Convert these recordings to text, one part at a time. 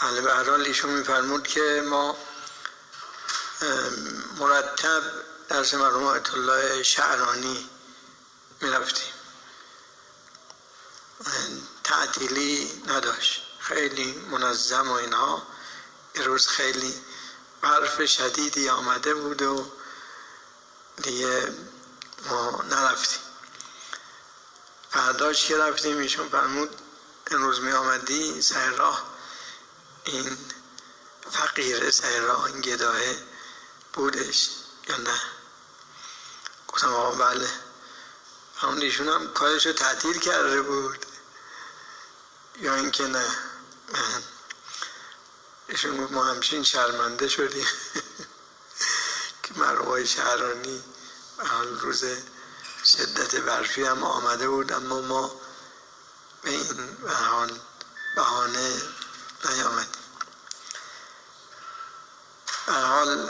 به هر حال ایشون میفرمود که ما مرتب درس مرحوم آیت الله شعرانی میرفتیم، تعطیلی نداشت، خیلی منظم و اینها. یه روز خیلی برف شدیدی آمده بود و دیگه ما نرفتیم. فرداش که رفتیم ایشون فرمود امروز می آمدی سر راه این فقیره سر راه این گداهه بودش یا نه؟ گفتم آقا بله. فرمود ایشون هم کارشو تعطیل کرده بود یا اینکه نه؟ ایشون گفت ما همچین شرمنده شدیم که مرحوم شعرانی روز شدت برفی هم آمده بود اما ما به این بهانه نیامدیم. به هر حال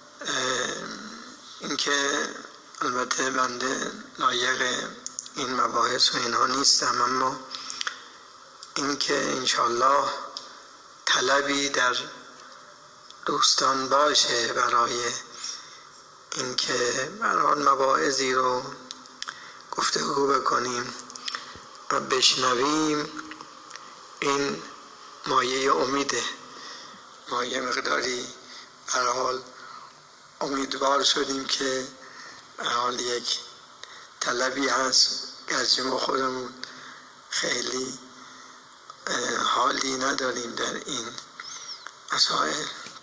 اینکه البته بنده لایق این مباحث و اینها نیستم، اما اینکه انشالله طلبی در دوستان باشه برای اینکه برای مواعظی رو گفتگو بکنیم و بشنویم، این مایه امیده. ما یه مقداری به هر حال امیدوار شدیم که به هر حال یک طلبی هست، گرچه ما خودمون خیلی حالی نداریم در این مسائل.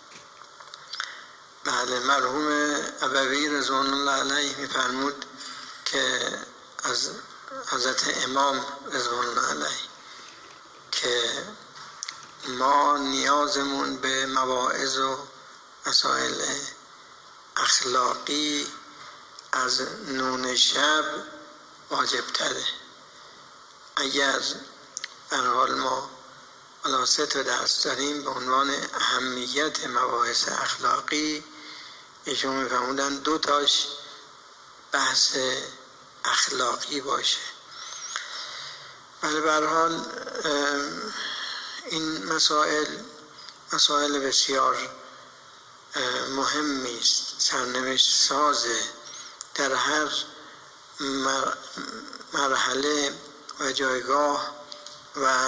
بله، مرحوم ابوی رضوان الله علیه میفرمود که از حضرت امام رضوان الله علیه که ما نیازمون به مواعظ و مسائل اخلاقی از نون شب واجب تره. اگر به هر حال ما حالا 3 تا درس داریم به عنوان اهمیت مباحث اخلاقی، ایشون میفرمودن 2 تاش بحث اخلاقی باشه. ولی به هر حال این مسائل بسیار مهمی است، سرنوشت سازه در هر مرحله و جایگاه و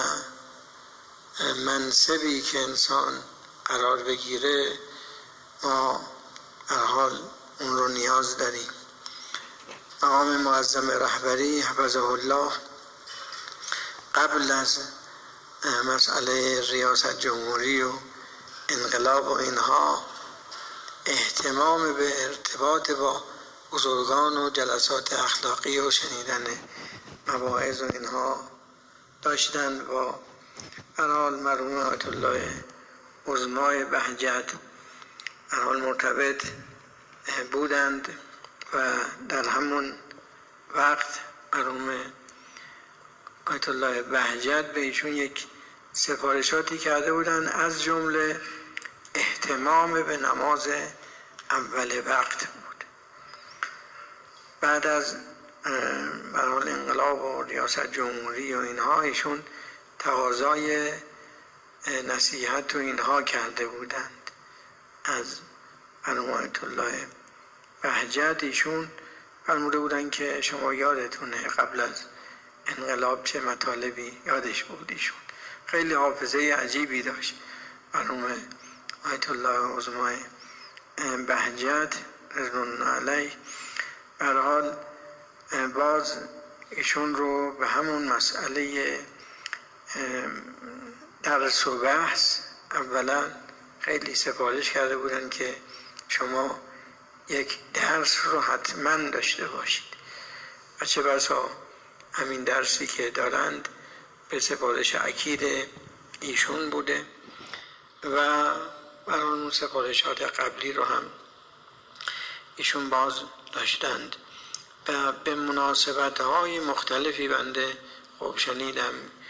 منصبی که انسان قرار بگیره. ما هر حال اون رو نیاز داریم. مقام معظم رهبری حفظه الله قبل از مسئله ریاست جمهوری و انقلاب و اینها اهتمام به ارتباط با بزرگان و جلسات اخلاقی و شنیدن مواعظ و اینها داشتن. و هر حال مرحوم آیت الله عظمای بهجت هر حال مرتبط بودند و در همون وقت مرحوم آیت الله بهجت به ایشون یک سفارشاتی کرده بودند، از جمله اهتمام به نماز اول وقت بود. بعد از به هر حال انقلاب و ریاست جمهوری و اینها ایشون تقاضای نصیحت و اینها کرده بودند از مرحوم آیت الله بهجت. ایشون فرموده بودند که شما یادتونه قبل از انقلاب چه مطالبی یادش بود. ایشون خیلی حافظه عجیبی داشت مرحوم آیت الله عظمای بهجت رضوان الله علیه. به هر حال باز ایشون رو به همون مسئله درس و بحث اولا خیلی سفارش کرده بودن که شما یک درس رو حتما داشته باشید و چه بسا همین درسی که دارند به سفارش اکید ایشون بوده و برای اون سفارشات قبلی رو هم ایشون باز داشتند. و به مناسبت‌های مختلفی بنده خوب شنیدم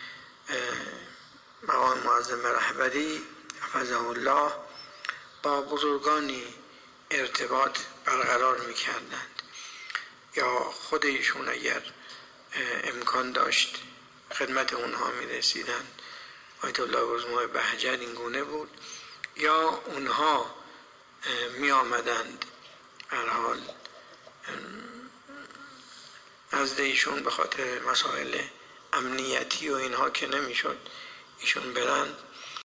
مقام معظم رهبری حفظه الله با بزرگانی ارتباط برقرار می‌کردند یا خود ایشون اگر امکان داشت خدمت اونها می‌رسیدند آیت الله گزمای بهجت این گونه بود، یا اونها می آمدند هر حال نزد ایشون به خاطر مسائل امنیتی و اینها که نمیشد ایشون برند،